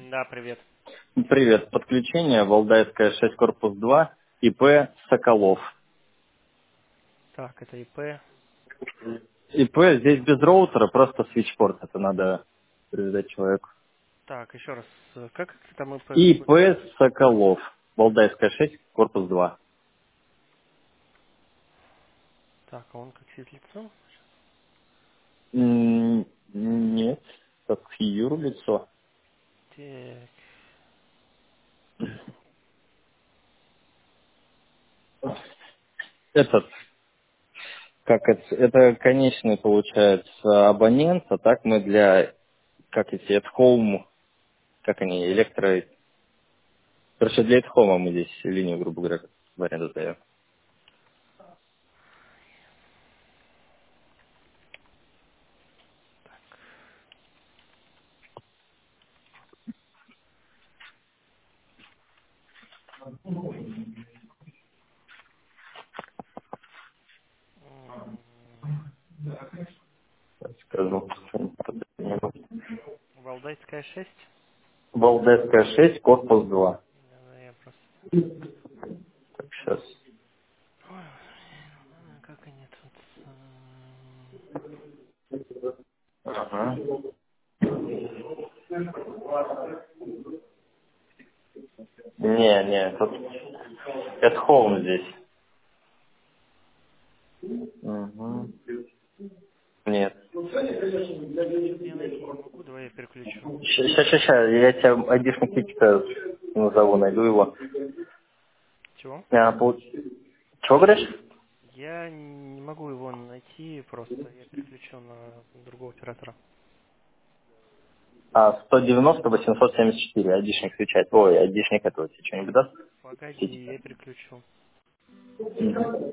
Да, привет. Привет. Подключение Валдайская 6, корпус 2, ИП Соколов. Так, это ИП. ИП здесь без роутера, просто свитчпорт. Это надо привязать человеку. Так, еще раз. Как там ИП ИП какой? Соколов. Валдайская 6, корпус 2. Так, а он как физлицо? Нет, как юрлицо. Так. Этот, как это конечный получается абонент, а так мы для, как эти, at home, как они, короче, для at home мы здесь линию, грубо говоря, в аренду даем. Скажу. Валдайская 6. Валдайская 6, корпус 2. Да, я просто... Так, сейчас. Ой, как они тут... Ага. Не, тут at home здесь. Угу. Нет. Что-то я найти не могу, давай я переключу. Сейчас, я тебе айдишник тикета назову, найду его. Чего? Чего говоришь? Я не могу его найти, просто я переключу на другого оператора. 190-874, айдишник свечать. Ой, айдишник этого тебе что-нибудь даст? Погоди, Тикета. я переключу. Мгм.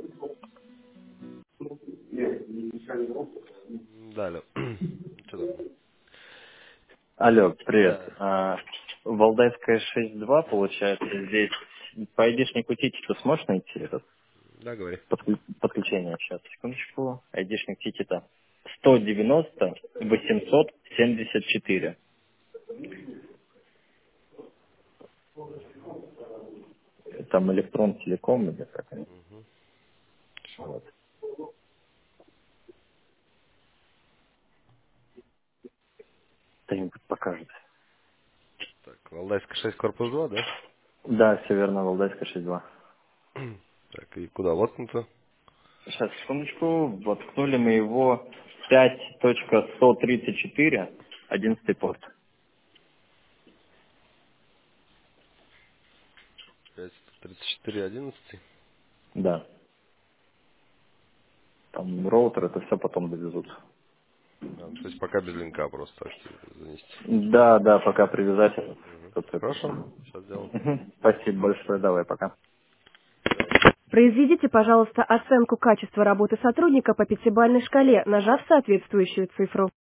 Да, алло. Что такое? Алло, привет. Да. Валдайская 6.2, получается, здесь по айдишнику тикета сможешь найти этот Да, говори. подключение? Сейчас, секундочку. Айдишник тикета 190-874. Там электрон телеком или как они? Угу. Сейчас. Вот. Кто-нибудь покажет. Так, Валдайская 6, корпус 2, да? Да, все верно, Валдайская 6.2. Так, и куда воткнуто? Сейчас, секундочку. Воткнули мы его 5.134, 11 порт. 53411. Да. Там роутер, это все потом довезут. То есть пока без линка просто так занести. Да, пока привязать этот. Угу. Тут это. Хорошо, сейчас сделаем. Спасибо большое, давай, пока. Произведите, пожалуйста, оценку качества работы сотрудника по пятибалльной шкале, нажав соответствующую цифру.